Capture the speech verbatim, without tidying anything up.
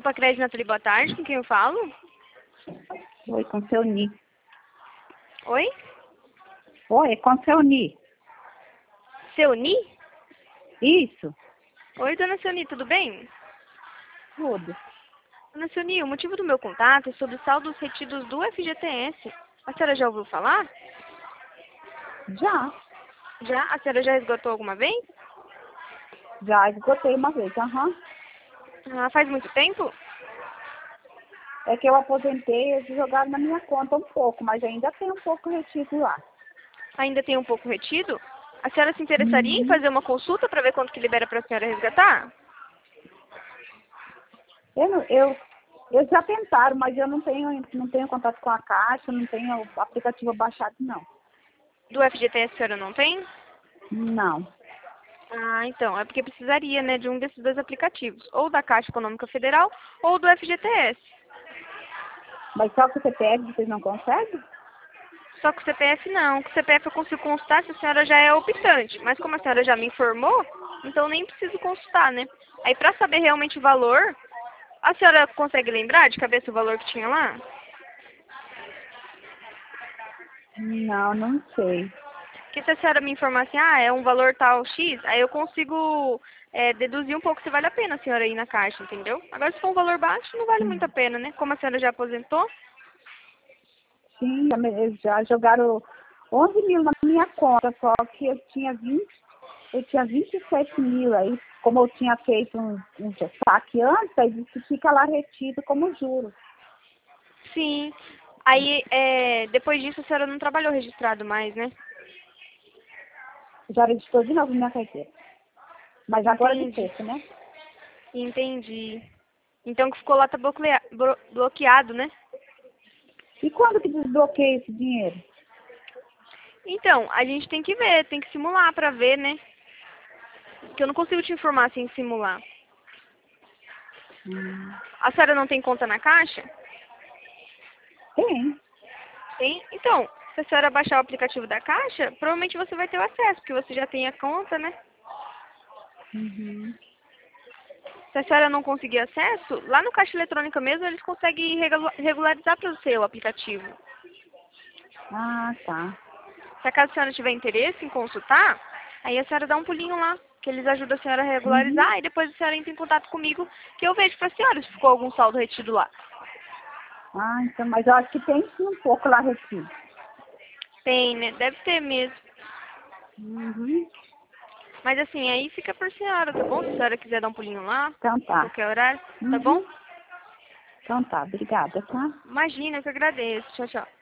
Desculpa, Crédito Nathalie, boa tarde. Com quem eu falo? Oi, com seu Ni. Oi? Oi, é com seu Ni. Seuni? Isso, Oi, dona Seuni, tudo bem? tudo. Dona Seuni, o motivo do meu contato é sobre saldos retidos do F G T S. A senhora já ouviu falar? Já, Já? A senhora já esgotou alguma vez? já esgotei uma vez, aham. Ah, faz muito tempo? É que eu aposentei, eles jogaram na minha conta um pouco, mas ainda tem um pouco retido lá. Ainda tem um pouco retido? A senhora se interessaria em Uhum. fazer uma consulta para ver quanto que libera para a senhora resgatar? Eu, não- eu, eles já tentaram, mas eu não tenho, não tenho contato com a Caixa, não tenho o aplicativo baixado, não. Do F G T S a senhora não tem? Não. Ah, então, é porque precisaria, né, de um desses dois aplicativos, ou da Caixa Econômica Federal ou do F G T S. Mas só que o C P F vocês não conseguem? Só que o C P F não. Com o C P F eu consigo consultar se a senhora já é optante. Mas como a senhora já me informou, então nem preciso consultar, né? Aí pra saber realmente o valor, a senhora consegue lembrar de cabeça o valor que tinha lá? Não, não sei. Porque se a senhora me informar assim, ah, é um valor tal X, aí eu consigo é, deduzir um pouco se vale a pena a senhora ir na caixa, entendeu? Agora se for um valor baixo, não vale muito a pena, né? Como a senhora já aposentou. Sim, já me- eles já jogaram onze mil na minha conta, só que eu tinha vinte, eu tinha vinte e sete mil aí, como eu tinha feito um, um saque antes, aí disse que fica lá retido como juros. Sim. Aí, é, depois disso, a senhora não trabalhou registrado mais, né? Já registrou de novo minha carteira. Mas agora de Entendi. sexta, né? Entendi. Então que ficou lá tá bloquea- blo- bloqueado, né? E quando que desbloqueia esse dinheiro? Então, a gente tem que ver, tem que simular pra ver, né? Porque eu não consigo te informar sem simular. Hum, A senhora não tem conta na Caixa? tem. Tem? Então, se a senhora baixar o aplicativo da Caixa, provavelmente você vai ter o acesso, porque você já tem a conta, né? Uhum. Se a senhora não conseguir acesso, lá no Caixa Eletrônica mesmo, eles conseguem regula- regularizar para você o aplicativo. Ah, tá. Se acaso a senhora tiver interesse em consultar, aí a senhora dá um pulinho lá, que eles ajudam a senhora a Uhum. regularizar, e depois a senhora entra em contato comigo, que eu vejo para a senhora se ficou algum saldo retido lá. Ah, então, mas eu acho que tem sim um pouco lá retido. Tem, né? Deve ter mesmo. Uhum. Mas assim, aí fica por senhora, tá bom? Se a senhora quiser dar um pulinho lá, Então tá. qualquer horário, tá bom? Uhum. Então tá, obrigada, tá? Imagina, eu que agradeço. Tchau, tchau.